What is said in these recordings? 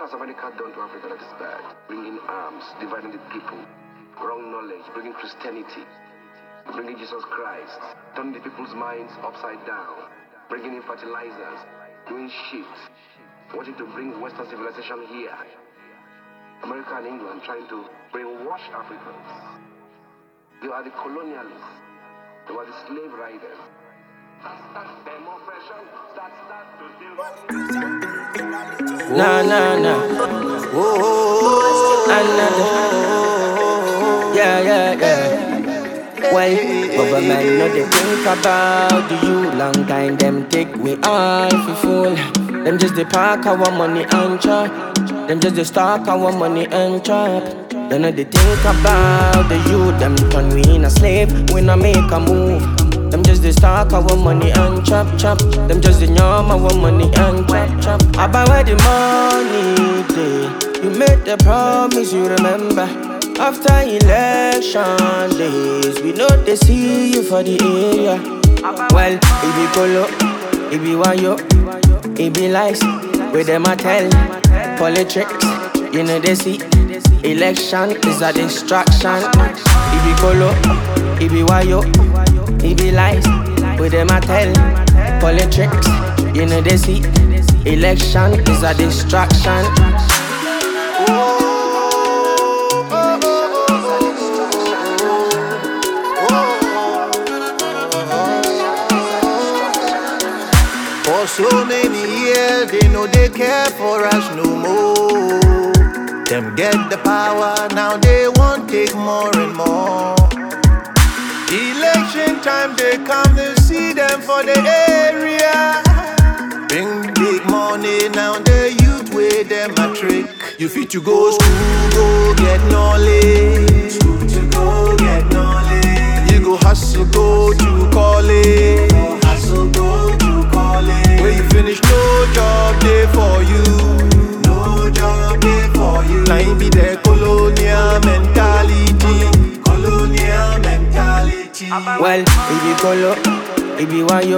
has America done to Africa that is bad? Bringing arms, dividing the people, wrong knowledge, bringing Christianity, bringing Jesus Christ, turning the people's minds upside down, bringing in fertilizers, doing shit, wanting to bring Western civilization here. America and England trying to brainwash Africans. They are the colonialists. They were the slave riders. Nah. Another. Yeah. Well, government know they think about the youth. Long time them take we all for fool. Them just they park our money and chop. Them just they stock our money and chop. They know they think about the youth. Them turn we in a slave, we not make a move. Them just they stock our money and chop. Them just they yam our money and chop. About where the money day. You made the promise, you remember. After election days, we know they see you for the area. Well, it be colo, it be wayo, it be lies. With them I tell, politics, you know they see. Election is a distraction. It be colo, it be wayo, it be lies. With them I tell, politics, you know they see. Election is a distraction. For so many years, they know they care for us no more. Them get the power, now they want take more and more. Election time, they come to see them for the area. Bring big money, now the youth with them a trick. You fit to go school, go get knowledge. School to go get knowledge. You go hustle, go to college. Go hustle, go to college. When you finish, no job there for you. No job there for you. Now it be the colonial mentality. Colonial mentality. Well, it be colo, it be wayo,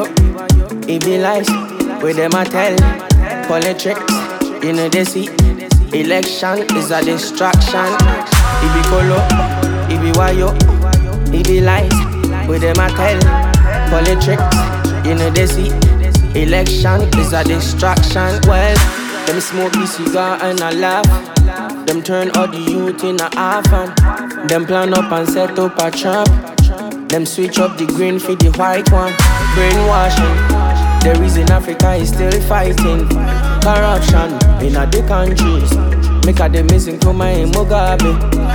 it be lies. With them I tell, politics, you know they see. Election is a distraction. It be colo, it be wayo, it be lies. With them I tell, politics, you know they see. Election is a distraction. Well, them smoke the cigar and I laugh. Them turn all the youth in a half and them plan up and set up a trap. Them switch up the green for the white one. Brainwashing. The reason Africa is still fighting corruption in other countries. Make a the missing Kuma and Mugabe.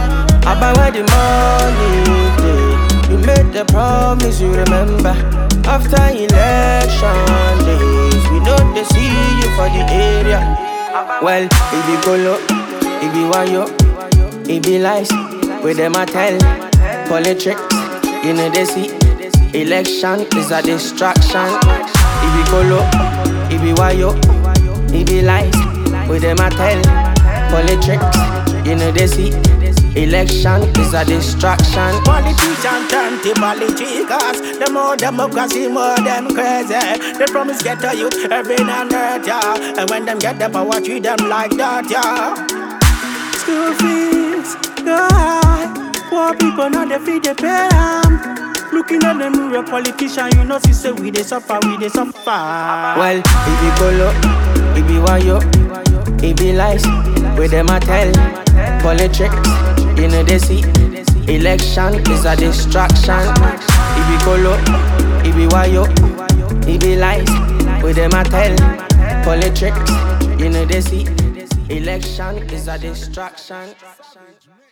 About where the money day. You made the promise, you remember. After election days, we know they see you for the area. Well, it be colo, it be wayo, it be lies. With them I tell, politics, you know they see. Election is a distraction. It be colo, it be wayo, it be lies. With them I tell, politics, you know they see. Election is a distraction. Politicians turn to politics. The more democracy, more them crazy. They promise get to you every and earth, yeah. And when them get the power, treat them like that, yeah. School fees go high. Poor people know they feed the pay. Looking at them real politician, you know, she say we they suffer, we they suffer. Well, it be colo, it be wayo, it be lies. With them I tell, politics, you know they see. Election is a distraction. It be colo, it be wayo, it be lies. With them I tell, politics, you know they see. Election is a distraction.